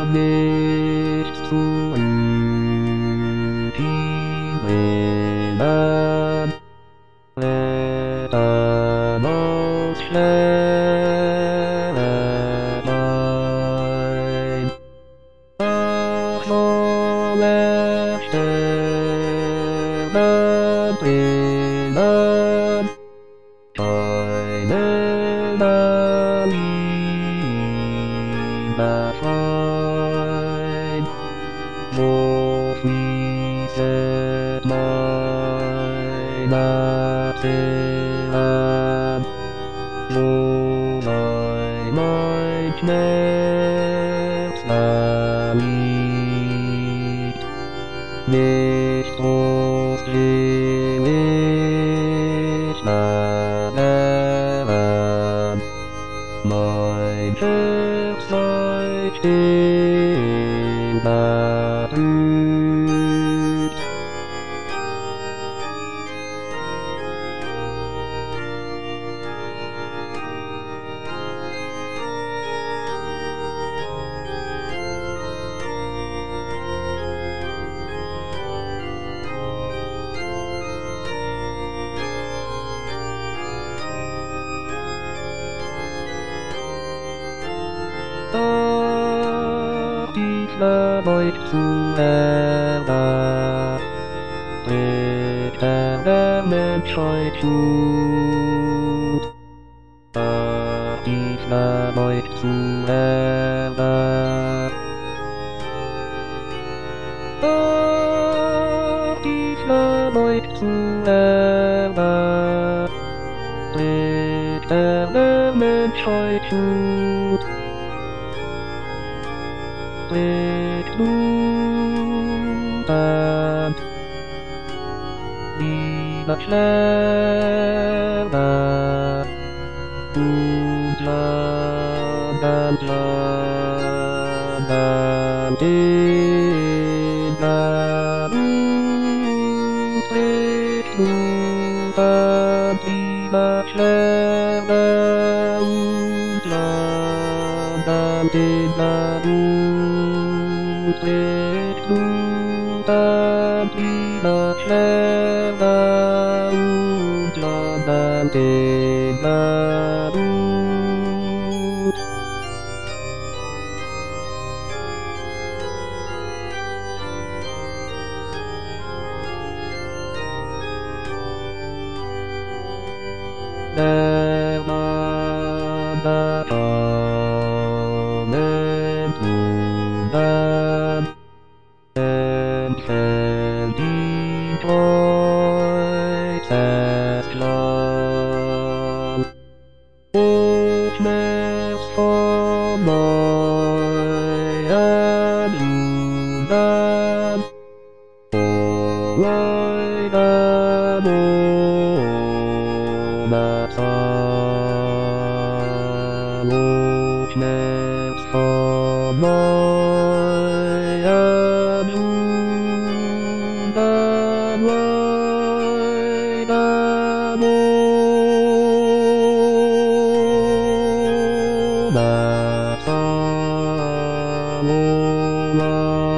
nicht zu üben. Blätter muss schneller sein. Ach, soll sterben drinnen, keinen lieber Freund, wo fließet meine Seele, wo sei mein Schmerz liegt, nicht trostlich lernen, mein Herz sei still betrübt. Ach, die verbeugt zu Erde, trägt der Menschheit Schuld. Ach, die verbeugt zu Erde. Ach, die verbeugt zu Erde, trägt der Menschheit Schuld. Trägt Bluten, lieber Schläger, und laden den Blut. Trägt Bluten, lieber Schläger, und laden den Blut. Trägt Bluten, lieber Schläger, und laden den Blut. Der Mann der Fahnen Blumen entfällt die Kreuzesklang. O Schmerz von neuen Blumen, o Leiden ohne Zahl, o Schmerz von neuen Blumen, Leiden ohne Zahl, o